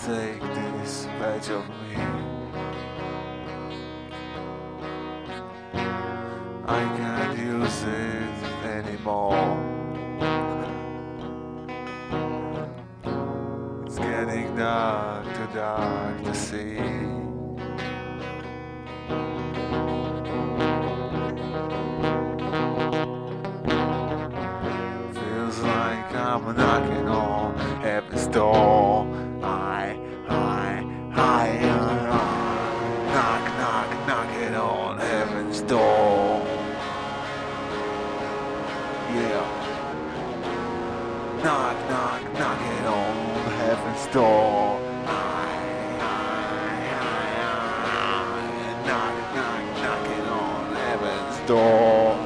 take this badge of me. I can't use it anymore. It's getting dark to see. Feels like I'm knocking on heaven's door. Knocking on heaven's door. Yeah. Knocking on heaven's door. Knocking on heaven's door.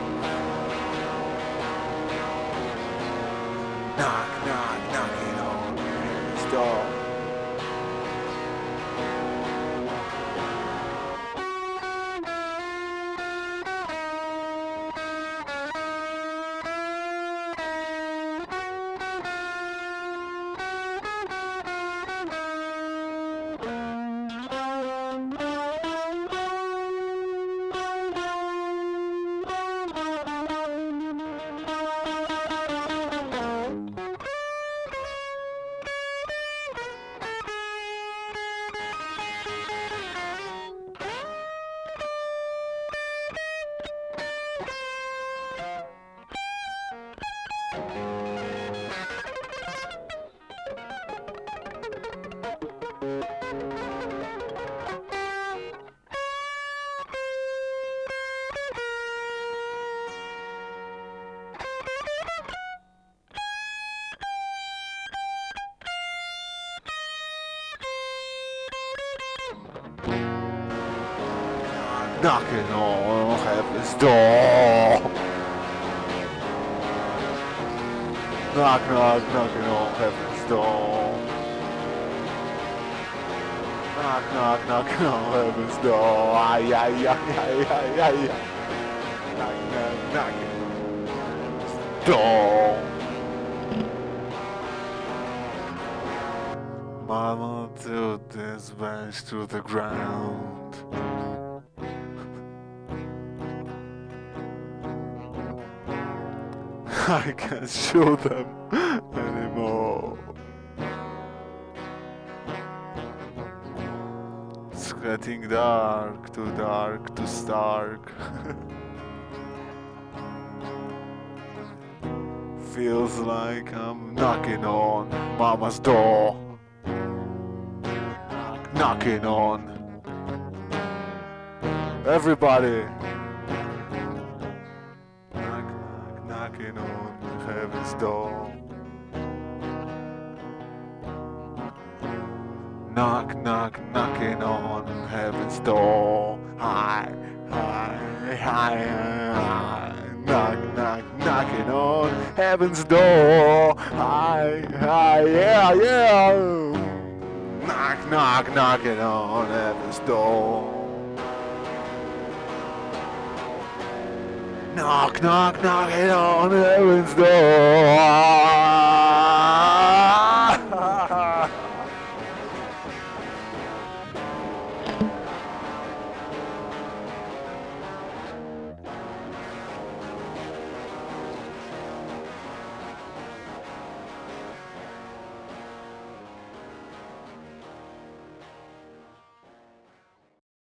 Knocking on heaven's door. Knocking on heaven's door. Knocking on heaven's door. Knocking on heaven's door. Ay. Knocking on heaven's door. Mama threw this bench to the ground. I can't show them anymore. It's getting dark to stark. Feels like I'm knocking on Mama's door. Knocking on. Everybody. Knocking on heaven's door. Knocking on heaven's door. Hi. Knocking on heaven's door. Hi, yeah. Knocking on heaven's door. Knocking on heaven's door.